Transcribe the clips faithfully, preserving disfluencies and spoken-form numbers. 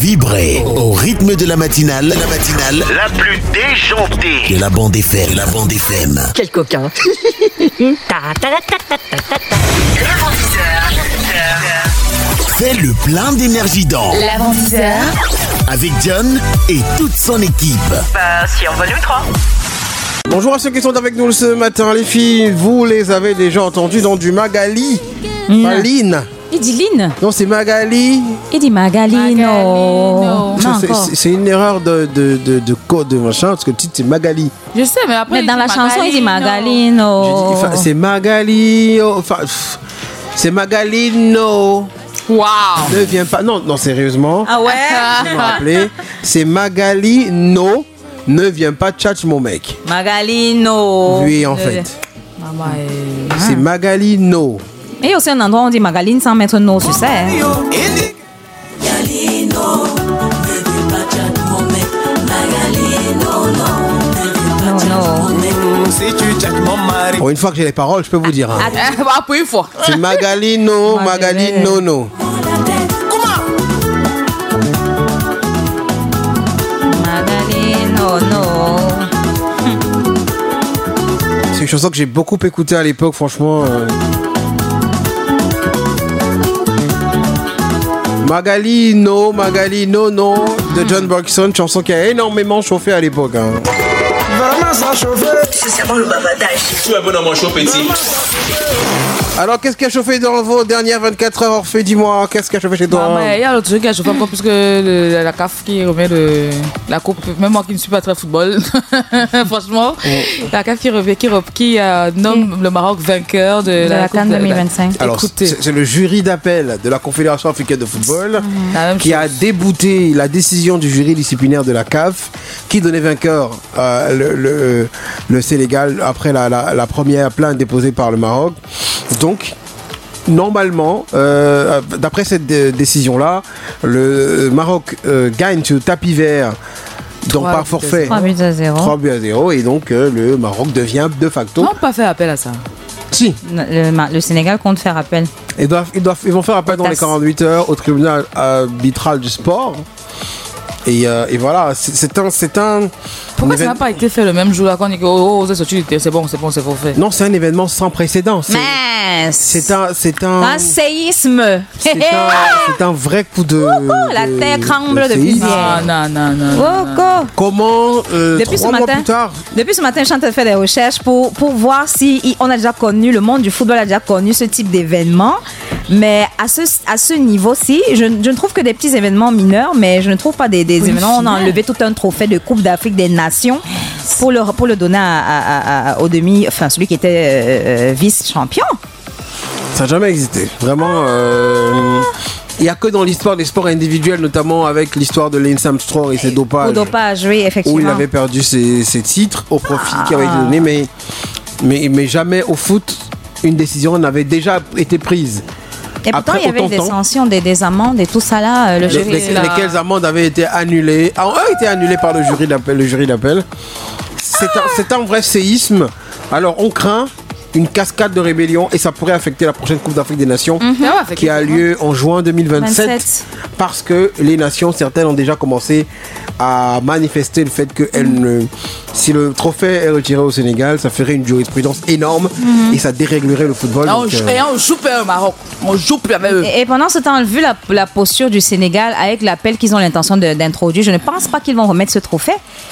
Vibrez au rythme de la matinale, la matinale la plus déjantée de la bande F M. La bande F M. Quel coquin. Fais le plein d'énergie dans L'avant-dix heures avec John et toute son équipe. Bah, si on va nous trois. Bonjour à ceux qui sont avec nous ce matin, les filles. Vous les avez déjà entendus dans du Magali. Mm. Maline. Il dit Line. Non, c'est Magali. Il dit Magalino. Non, Non, c'est, encore. c'est, c'est une erreur de, de, de, de code, de machin, parce que le titre c'est Magali. Je sais, mais après. Mais il dans dit la chanson, il dit Magalino. J'ai dit, enfin, c'est Magali. oh, Enfin, pff, c'est Magalino. Waouh! Ne viens pas. Non, non, sérieusement. Ah ouais? Vous me rappelez, c'est Magali, no, ne viens pas tchatch mon mec. Magalino. Oui, en fait. Maman est... C'est Magali, no. Et il y a aussi un endroit où on dit Magaline sans mettre no sur ça. hein. Non, non. Bon, une fois que j'ai les paroles, je peux vous dire. hein. Eh, bah, pour une fois. C'est Magali, no, Magali, no, no. Magalino, no. C'est une chanson que j'ai beaucoup écoutée à l'époque, franchement. euh. Magali, no, Magali, no, no, de John Bergson, chanson qui a énormément chauffé à l'époque. hein. Vraiment sans chauffer. C'est seulement le bavardage. Tu es bon dans mon chaud petit. Alors, qu'est-ce qui a chauffé dans vos dernières vingt-quatre heures, Orphée? Dis-moi, qu'est-ce qui a chauffé chez toi? Maman, il y a l'autre truc qui a chauffé encore plus que le- la C A F qui remet le, la coupe. Même moi qui ne suis pas très football, franchement, la C A F qui revient, qui, re- qui euh, nomme le Maroc vainqueur de, De la coupe CAN de- deux mille vingt-cinq. Alors, Écoutez. c'est, c'est le jury d'appel de la Confédération africaine de football La même qui chose. a débouté la décision du jury disciplinaire de la C A F qui donnait vainqueur euh, le, le, le Sénégal après la, la, la première plainte déposée par le Maroc. Donc, normalement, euh, d'après cette dé- décision-là, le Maroc euh, gagne sur tapis vert, donc Trois par buts à forfait, trois buts à zéro. trois buts à zéro, et donc euh, le Maroc devient de facto. Non, pas fait appel à ça. Si, Le, Ma- le Sénégal compte faire appel. ils, doivent, ils, doivent, ils vont faire appel dans les Tasse. quarante-huit heures au tribunal arbitral du sport. Et, euh, et voilà, c'est, c'est un. C'est un Pourquoi un ça n'a évén- pas été fait le même jour là quand on dit que oh, oh, c'est sorti, c'est bon, c'est bon, c'est pour fait. Non, c'est un événement sans précédent. C'est, Mince. c'est un. C'est un. Un séisme. C'est un, c'est un vrai coup de. la de- terre tremble de depuis séisme. hier. Non, non, non, non. non, non. Coco. Comment euh, Depuis ce trois mois matin, plus tard. depuis ce matin, je suis en train de faire des recherches pour, pour voir si i- on a déjà connu, le monde du football a déjà connu ce type d'événement. Mais à ce, à ce niveau-ci, je, je ne trouve que des petits événements mineurs, mais je ne trouve pas des, des Pour une événements. On a finale. enlevé tout un trophée de Coupe d'Afrique des Nations pour le, pour le donner à, à- à- au demi, enfin celui qui était euh, euh, vice-champion. Ça n'a jamais existé. Vraiment. euh, Il n'y a que dans l'histoire des sports individuels, notamment avec l'histoire de Lance Armstrong et ses dopages, Au dopage, oui, effectivement. où il avait perdu ses, ses titres au profit qui avait été Ah. donné, mais, mais, mais jamais au foot, une décision n'avait déjà été prise. Et pourtant, Après il y avait autant de des temps. sanctions, des, des amendes et tout ça là. euh, Le Les- jury. les- là. lesquelles amendes avaient été annulées, ah, ont été annulées par le jury d'appel. Le jury d'appel. C'est un, c'est un vrai séisme. Alors on craint une cascade de rébellion et ça pourrait affecter la prochaine Coupe d'Afrique des Nations Mhm. Ça va, fait qui a que- lieu en juin deux mille vingt-sept, vingt-sept. parce que les nations, certaines ont déjà commencé à manifester le fait que elles ne, si le trophée est retiré au Sénégal, ça ferait une jurisprudence énorme et ça déréglerait le football. Ah, on, donc, joue- euh, et on joue plus au Maroc. On joue plus avec eux. Et, et pendant ce temps, vu la, la posture du Sénégal avec l'appel qu'ils ont l'intention de- d'introduire, je ne pense pas qu'ils vont remettre ce trophée.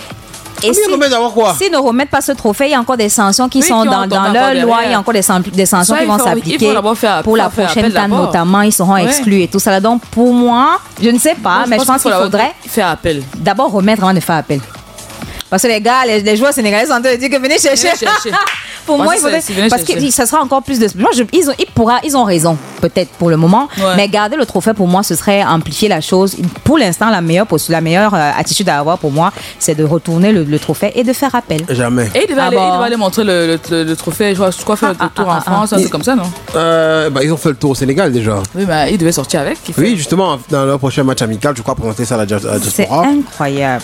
Et Combien ils remettent d'avoir quoi? s'ils ne remettent pas ce trophée, il y a encore des sanctions qui Oui, sont qui dans, ont- dans encore leur derrière. loi. Il y a encore des, san- des sanctions Ça, qui il vont faut- il s'appliquer faut d'abord faire- pour la faut faire prochaine appel CAN d'abord. notamment. Ils seront Ouais. exclus et tout ça. Là. Donc pour moi, je ne sais pas, Moi, mais je pense qu'il faut faudrait faire appel. d'abord remettre avant de faire appel. Parce que les gars, les, les joueurs sénégalais sont en train de dire que venez chercher. Venez chercher. Pour Moi, moi, c'est il faudrait. ça, c'est venez Parce que chercher. ça sera encore plus de. Moi, je- ils, ont, ils, pourra, ils ont raison, peut-être pour le moment. Ouais. Mais garder le trophée, pour moi, ce serait amplifier la chose. Pour l'instant, la meilleure, posture- la meilleure euh, attitude à avoir pour moi, c'est de retourner le, le trophée et de faire appel. Jamais. Et il devait, Ah aller, bon. il devait aller montrer le, le, le, le trophée. Je crois, je crois faire Ah, le tour ah, en ah, France, ah. un truc comme ça, non? Euh, bah, ils ont fait le tour au Sénégal déjà. Oui, mais il devait sortir avec. il fait- Oui, justement, dans leur prochain match amical, je crois présenter ça à la dia- à la C'est diaspora. incroyable.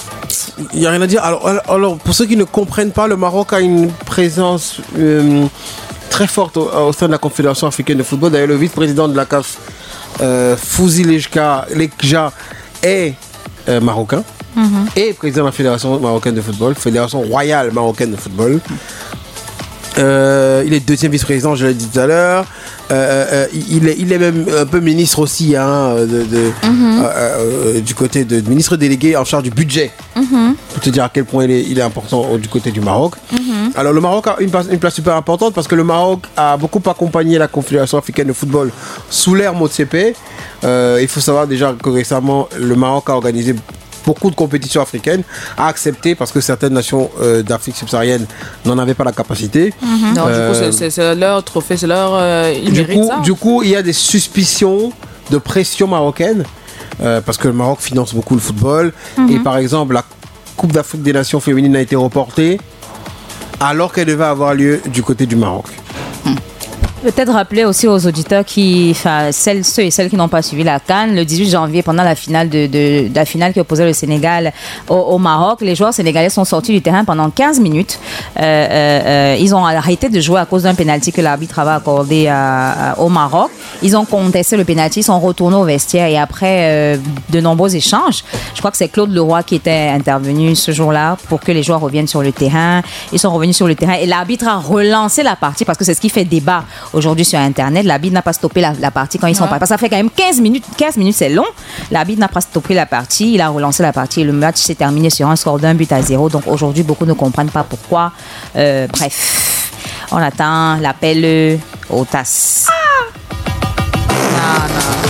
Il n'y a rien à dire. Alors, alors- alors, pour ceux qui ne comprennent pas, le Maroc a une présence euh, très forte au, au sein de la Confédération africaine de football. D'ailleurs, le vice-président de la C A F, euh, Fouzi Lejka, Lekja, est euh, marocain mm-hmm. et président de la Fédération marocaine de football, Fédération royale marocaine de football. Euh, il est deuxième vice-président, je l'ai dit tout à l'heure. Euh, euh, il, est, il est même un peu ministre aussi, hein, de, de, mm-hmm. euh, euh, du côté de, de ministre délégué en charge du budget. Mm-hmm. Pour te dire à quel point il est, il est important du côté du Maroc. Mm-hmm. Alors le Maroc a une place, une place super importante parce que le Maroc a beaucoup accompagné la Confédération africaine de football sous l'ère Motsepe. Euh, il faut savoir déjà que récemment, le Maroc a organisé beaucoup de compétitions africaines, a accepté parce que certaines nations euh, d'Afrique subsaharienne n'en avaient pas la capacité. Mm-hmm. Non, euh, du coup, c'est, c'est, c'est leur trophée, c'est leur... Euh, ils du, coup, ça, du coup, il y a des suspicions de pression marocaine euh, parce que le Maroc finance beaucoup le football. Mm-hmm. Et par exemple, la Coupe d'Afrique des Nations féminines a été reportée alors qu'elle devait avoir lieu du côté du Maroc. Mm. Peut-être rappeler aussi aux auditeurs qui, enfin, celles, ceux et celles qui n'ont pas suivi la CAN, le dix-huit janvier, pendant la finale de, de, de la finale qui opposait le Sénégal au, au Maroc, les joueurs sénégalais sont sortis du terrain pendant quinze minutes. Euh, euh, ils ont arrêté de jouer à cause d'un pénalty que l'arbitre avait accordé à, à, au Maroc. Ils ont contesté le pénalty, ils sont retournés au vestiaire et après euh, de nombreux échanges, je crois que c'est Claude Leroy qui était intervenu ce jour-là pour que les joueurs reviennent sur le terrain. Ils sont revenus sur le terrain et l'arbitre a relancé la partie parce que c'est ce qui fait débat aujourd'hui sur Internet. L'arbitre n'a pas stoppé la, la partie quand ils sont ouais. pas. Parce que ça fait quand même quinze minutes. quinze minutes, c'est long. L'arbitre n'a pas stoppé la partie. Il a relancé la partie et le match s'est terminé sur un score d'un but à zéro. Donc aujourd'hui, beaucoup ne comprennent pas pourquoi. Euh, bref, on attend l'appel au T A S. Ah non,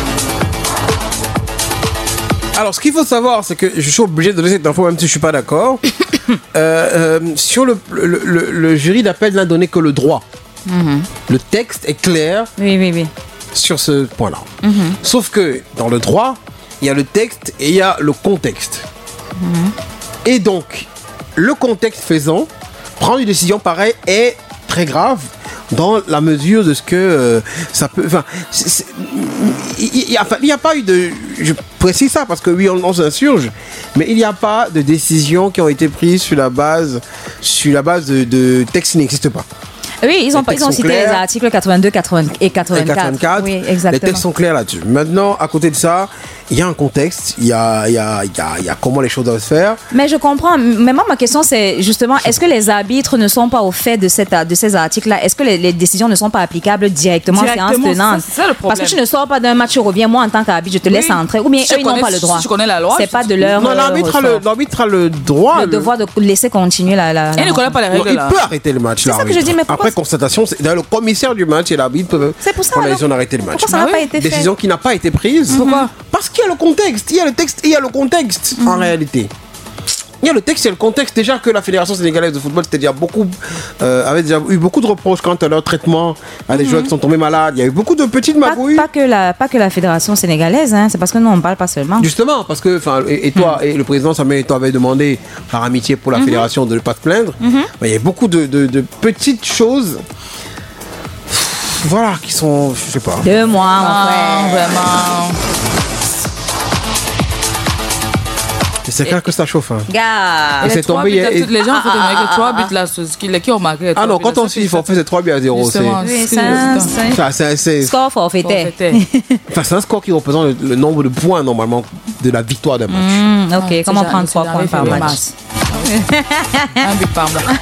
non. Alors, ce qu'il faut savoir, c'est que je suis obligé de donner cette info, même si je ne suis pas d'accord. euh, euh, sur le, le, le, le jury d'appel n'a donné que le droit. Mm-hmm. Le texte est clair oui, oui, oui. sur ce point-là. Mm-hmm. Sauf que dans le droit, il y a le texte et il y a le contexte. Mm-hmm. Et donc, le contexte faisant, prendre une décision pareille est très grave dans la mesure de ce que euh, ça peut... Enfin, il n'y a, a pas eu de... Je précise ça parce que oui, on, on s'insurge, mais il n'y a pas de décisions qui ont été prises sur la base, sur la base de, de textes qui n'existent pas. Oui, ils ont, ils ont cité clairs. Les articles quatre-vingt-deux quatre-vingts et quatre-vingt-quatre. Et quatre-vingt-quatre. Oui, exactement. Les textes sont clairs là-dessus. Maintenant, à côté de ça, il y a un contexte, il y a, il y, a, il y, a, il y a comment les choses doivent se faire. Mais je comprends. Mais moi, ma question, c'est justement, est-ce que les arbitres ne sont pas au fait de, cette, de ces articles-là? Est-ce que les, les décisions ne sont pas applicables directement, directement en séance tenante? C'est ça le problème. Parce que tu ne sors pas d'un match, tu reviens, moi, en tant qu'arbitre, je te oui. laisse entrer. Ou bien si eux, ils n'ont pas le droit. Si tu connais la loi. C'est pas de leur. Non, l'arbitre a, le, l'arbitre a le droit. Le, le devoir de laisser continuer la. la, la il ne connaît pas les règles. Non, il peut arrêter le match. C'est ça que je dis, mais après constatation, c'est le commissaire du match et l'arbitre peuvent prendre la décision d'arrêter le match. Pourquoi ça n'a pas été fait? Décision qui n'a pas été prise. Pourquoi? Parce qu'il y a le contexte, il y a le texte et il y a le contexte en réalité. Il y a le texte et le contexte. Déjà que la Fédération sénégalaise de football c'était déjà beaucoup, euh, avait déjà eu beaucoup de reproches quant à leur traitement à des mm-hmm. joueurs qui sont tombés malades. Il y a eu beaucoup de petites magouilles. Pas, pas, que, la, pas que la Fédération sénégalaise, hein. C'est parce que nous on ne parle pas seulement. Justement, parce que, et, et toi, mm. et le président Samuel Eto'o avait demandé par amitié pour la mm-hmm. Fédération de ne pas se plaindre. Mm-hmm. Il y a beaucoup de, de, de petites choses. Voilà, qui sont, je sais pas. Deux mois, ah, ouais. Vraiment. C'est clair que ça chauffe. Hein. Gars, et c'est tombé. Il y a toutes les gens, il faut donner que trois buts là, qui ont marqué. Ah non, quand on suit, il faut faire c'est trois buts à zéro. C'est un score forfaitaire. Enfin, c'est un score qui représente le, le nombre de points normalement de la victoire d'un match. Mmh, ok, ah, comment prendre trois points par match? Un but par match.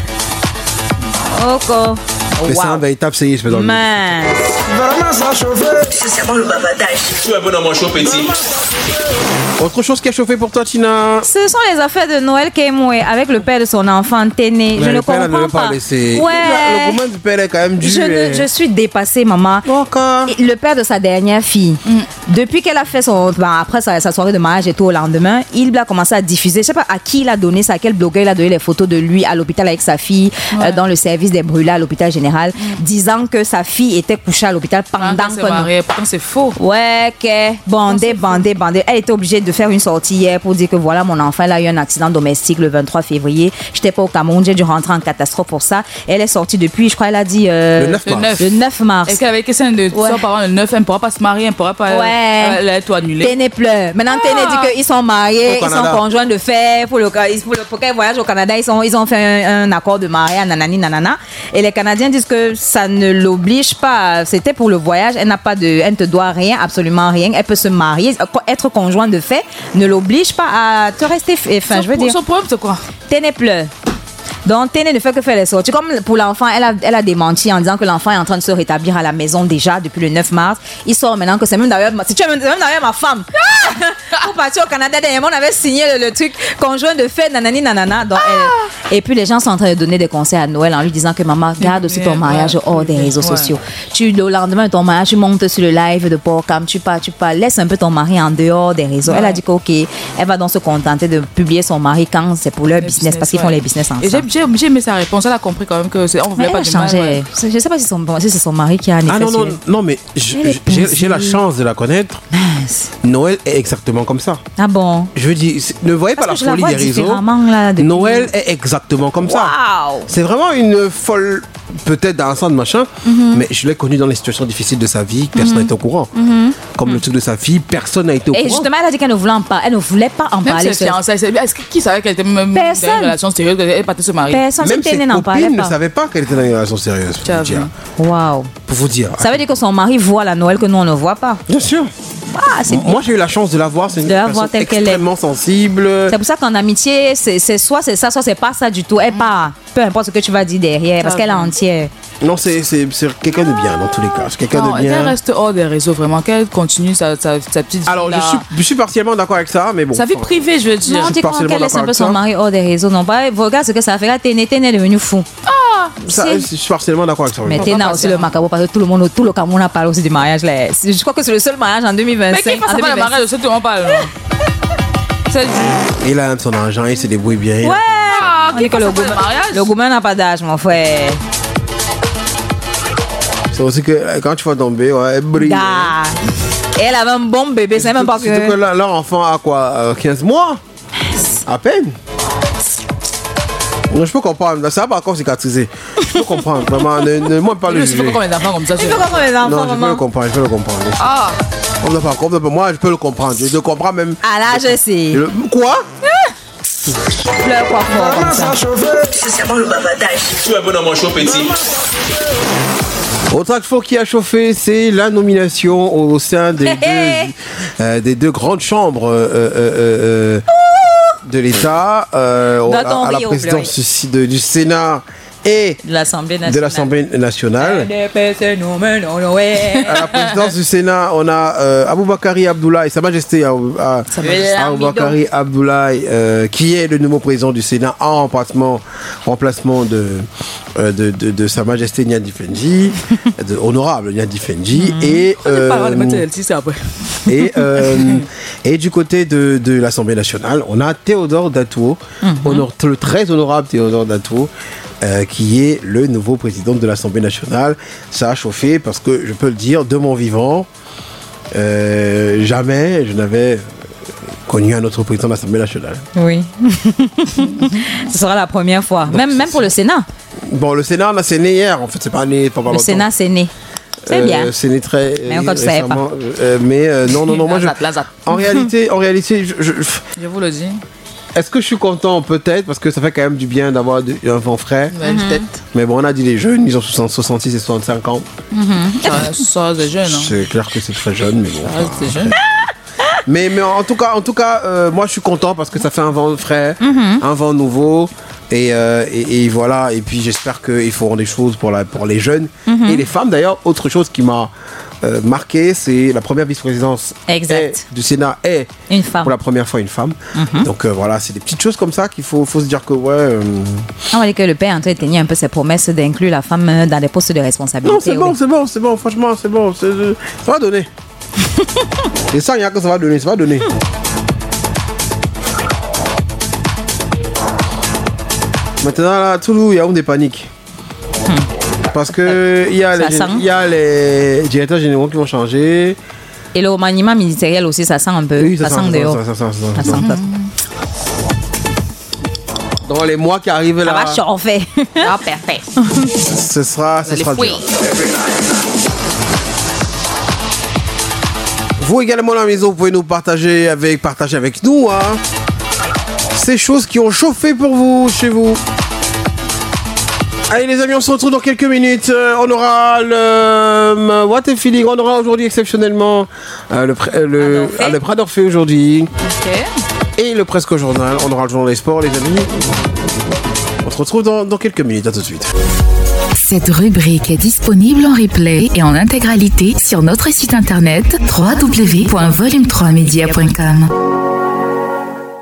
Ok. Mais wow. C'est un véritable séisme dans le monde. Vraiment, ça a chauffé. C'est seulement le bavardage. Tu es bon à manger, petit. Autre chose qui a chauffé pour toi, Tina? Ce sont les affaires de Noël Kemwe avec le père de son enfant Téné. Je ne comprends ne pas. pas laisser. Ouais. Le moment du père est quand même dur. Je, et... ne, je suis dépassée, maman. Encore. Et le père de sa dernière fille, mm. depuis qu'elle a fait son. Ben, après sa, sa soirée de mariage et tout au lendemain, il a commencé à diffuser. Je ne sais pas à qui il a donné ça, à quel blogueur il a donné les photos de lui à l'hôpital avec sa fille, ouais. euh, dans le service des brûlés à l'hôpital général, mm. disant que sa fille était couchée à l'hôpital pendant ah, que. Marié. Pourtant, c'est faux. Ouais, que. Bandé, bandé, bandé. Elle était obligée de faire une sortie hier pour dire que voilà, mon enfant elle a eu un accident domestique le vingt-trois février. J'étais pas au Cameroun, j'ai dû rentrer en catastrophe pour ça. Elle est sortie depuis, je crois, elle a dit euh, le neuf mars. Le neuf mars. Est-ce qu'avec question de ouais. parents le neuf, elle ne pourra pas se marier, elle ne pourra pas ouais. être annulée. Téné pleure. Maintenant, ah. Téné dit qu'ils sont mariés, ils sont conjoints de fait pour le pour le pour qu'elle voyage au Canada, ils sont ils ont fait un, un accord de mariage, nanani nanana. Et les Canadiens disent que ça ne l'oblige pas. C'était pour le voyage. Elle n'a pas de, elle ne te doit rien, absolument rien. Elle peut se marier, être conjointe de fait, fait ne l'oblige pas à te rester. Enfin, Son- je veux dire. Son problème, c'est quoi? Téné pleure. Donc, Téné ne fait que faire les sorties. Comme pour l'enfant, elle a, elle a démenti en disant que l'enfant est en train de se rétablir à la maison déjà depuis le neuf mars. Il sort maintenant que c'est même d'ailleurs, ma- c'est même d'ailleurs ma femme. Pour partir au Canada, dernièrement, on avait signé le, le truc conjoint de fait, nanani nanana. Donc, elle- et puis les gens sont en train de donner des conseils à Noël en lui disant que maman, garde aussi ton bien, mariage ouais, hors des ouais, réseaux ouais. sociaux. Tu, le lendemain de ton mariage, tu montes sur le live de Portcam, tu pars, tu pars, laisse un peu ton mari en dehors des réseaux. Elle a dit qu'ok, elle va donc se contenter de publier son mari quand c'est pour leur Le business, parce qu'ils font ouais. les business ensemble. Et j'ai- j'ai j'ai aimé sa réponse. Elle a compris quand même que c'est, on Mais voulait elle pas a de mal. changé. ouais. Je sais pas si, son, si c'est son mari qui a un effet Ah non, non, sur elle. non, mais je- Elle est j'ai posée. j'ai la chance de la connaître. Mince. Noël est exactement comme ça. Ah bon? Je veux dire, c'est- ne voyez Parce pas que je la la folie vois des réseaux. différemment, là, depuis- Noël est exactement comme ça. Waouh! C'est vraiment une folle, peut-être dans un sens de machin, mais je l'ai connue dans les situations difficiles de sa vie, personne n'a été au courant. Comme le truc de sa fille, personne n'a été au Et courant. justement, elle a dit qu'elle ne voulait pas, elle ne voulait pas en Même parler. ses seule. fiançailles, c'est- est-ce que- qui savait qu'elle était même Personne. dans une relation sérieuse, qu'elle partait se marier? Personne, Même si ses Téné n'en parlait copines ne pas. savaient pas qu'elle était dans une relation sérieuse. Pour Tiens, vous dire. Waouh! Pour vous dire. Ça veut dire que son mari voit la Noël que nous, on ne voit pas. Bien sûr. Ah, c'est Moi, j'ai eu la chance de la voir. C'est une De la personne voir telle qu'elle est. extrêmement sensible. C'est pour ça qu'en amitié, c'est c'est soit c'est ça, soit c'est pas ça du tout. Elle part. Peu importe ce que tu vas dire derrière, parce Ah, qu'elle est bon. entière. Non, c'est c'est- c'est quelqu'un de bien dans tous les cas. C'est quelqu'un Non, de qu'elle bien. reste hors des réseaux, vraiment, qu'elle continue sa, sa, sa petite vie. Alors, je là. suis, je suis partiellement d'accord avec ça, mais bon. Sa vie privée, je veux dire. Non, on dit qu'on- partiellement qu'elle laisse un d'accord peu avec son ça. mari hors des réseaux. Non, pas. Regarde ce que ça fait. Là, Téné, Téné est devenu fou. Ça, c'est- je suis partiellement d'accord avec ça. oui. Mais Téné a aussi le macabre parce que tout le monde, tout le Cameroun a parlé aussi du mariage. Là. C'est- Je crois que c'est le seul mariage en deux mille vingt-cinq. Mais qui fasse en pas le deux mille vingt-six. mariage, c'est tout le monde parle. C'est du. Il a son argent, il se débrouille bien. Ouais! Ah, On qui dit que fasse le pas le gourmand- mariage? le gourmand n'a pas d'âge, mon frère. C'est aussi que euh, quand tu vas tomber, ouais, elle brille. Gars. Et elle avait un bon bébé, c'est même pas Surtout que que. là, leur enfant a quoi euh, quinze mois À peine. Non, je peux comprendre. Ça va pas encore cicatriser. Je peux comprendre. Vraiment, ne, ne moi pas le Je sais pas juger. combien d'enfants comme ça. Tu peux comprendre les enfants, Non, je peux le maman. comprendre. Je peux le comprendre. Ah, On ne pas comprendre. Moi, je peux le comprendre. Je le comprends même. À l'âge, c'est. Je le- Quoi Pleure quoi fort comme Vraiment ça. ça chauffer. C'est seulement le bavardage. Tu es bon dans mon show, petit. Autre info qui a chauffé, c'est la nomination au sein des, Hé, hé. deux, euh, des deux grandes chambres euh, euh, euh, euh, de l'État, euh, Dans à, ton à la rio, présidence du, de- du Sénat et De l'Assemblée nationale. de l'Assemblée nationale. À la présidence du Sénat, on a euh, Aboubakari Abdoulaye, Sa Majesté Abou- à- Majesté. Aboubakari Abdoulaye, euh, qui est le nouveau président du Sénat en remplacement, remplacement de, euh, de, de, de Sa Majesté Nyadi Fenji, de honorable Nyadi Fenji, et, on n'est pas le droit de mettre euh, celle-ci, c'est après. et, euh, et du côté de, de l'Assemblée nationale, on a Théodore Datouo, honor- le très honorable Théodore Datouo, euh, qui est le nouveau président de l'Assemblée nationale. Ça a chauffé parce que, je peux le dire, de mon vivant, euh, jamais je n'avais connu un autre président de l'Assemblée nationale. Oui. Ce sera la première fois. Même, même pour le Sénat. Bon, le Sénat, on a c'est né hier, en fait, c'est pas né pas Le Sénat, c'est né. C'est Euh, bien. C'est né très Mais encore, tu savais récemment. Euh, mais euh, non, non, non, moi je, Lazat, Lazat. en réalité, en réalité, je- je- Je vous le dis. est-ce que je suis content? Peut-être, parce que ça fait quand même du bien d'avoir de- un vent frais. Ouais, peut-être. Mais bon, on a dit les jeunes, ils ont soixante soixante-six et soixante-cinq ans. Ça, ça reste des jeunes. Hein. C'est clair que c'est très jeune, mais bon. Ça reste des jeunes. Mais, mais en tout cas, en tout cas euh, moi je suis content parce que ça fait un vent frais, un vent nouveau. Et, euh, et, et voilà, et puis j'espère qu'ils feront des choses pour, la, pour les jeunes et les femmes. D'ailleurs, autre chose qui m'a euh, marqué, c'est la première vice-présidence Exact. est- du Sénat est Une femme. pour la première fois une femme. Donc euh, voilà, c'est des petites choses comme ça qu'il faut, faut se dire que ouais. euh, On va dire que le père est en train de tenir un peu ses promesses d'inclure la femme dans des postes de responsabilité. Non, c'est bon, oui. c'est bon, c'est bon, franchement, c'est bon. c'est- euh, Ça va donner. Et ça, il y a que ça va donner, ça va donner. Maintenant, là, Toulouse, il y a des paniques. Parce que il y, a Ça les- sent. il y a les directeurs généraux qui vont changer. Et le remaniement ministériel aussi, ça sent un peu. Oui, ça, ça sent sent, dehors. ça sent, ça sent, Ça ça sent sent. top. Dans les mois qui arrivent Ça là, va chauffer. Ah, parfait. ce sera, ce Les sera fouilles. dur. Vous également à la maison, vous pouvez nous partager avec, partager avec nous hein, ces choses qui ont chauffé pour vous, chez vous. Allez les amis, on se retrouve dans quelques minutes. Euh, on aura le euh, What a Feeling. On aura aujourd'hui exceptionnellement euh, le, euh, le, ah, le Prat d'Orphée aujourd'hui. Ok. Et le Presque Journal. On aura le journal des sports, les amis. On se retrouve dans, dans quelques minutes. À tout de suite. Cette rubrique est disponible en replay et en intégralité sur notre site internet w w w point volume trois media point com.